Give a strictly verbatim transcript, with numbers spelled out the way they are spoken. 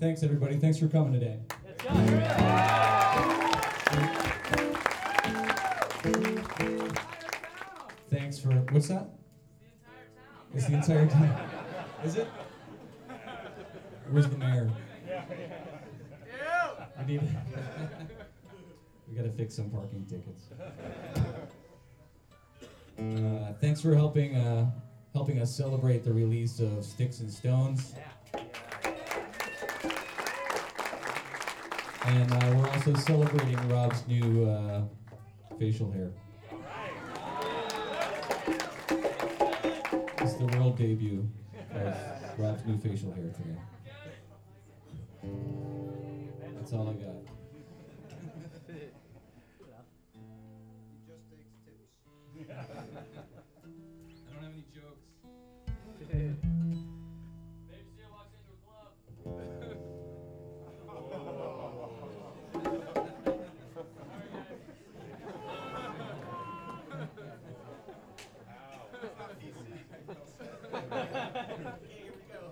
Thanks, everybody. Thanks for coming today. Let's go. Thanks for, what's that? It's the entire town. Is it? Where's the mayor? We need. We gotta fix some parking tickets. Uh, thanks for helping uh, helping us celebrate the release of Sticks and Stones. And uh, we're also celebrating Rob's new uh, facial hair. It's the world debut of Rob's new facial hair today. That's all I got. I don't have any jokes. Baby Seal walks into a club.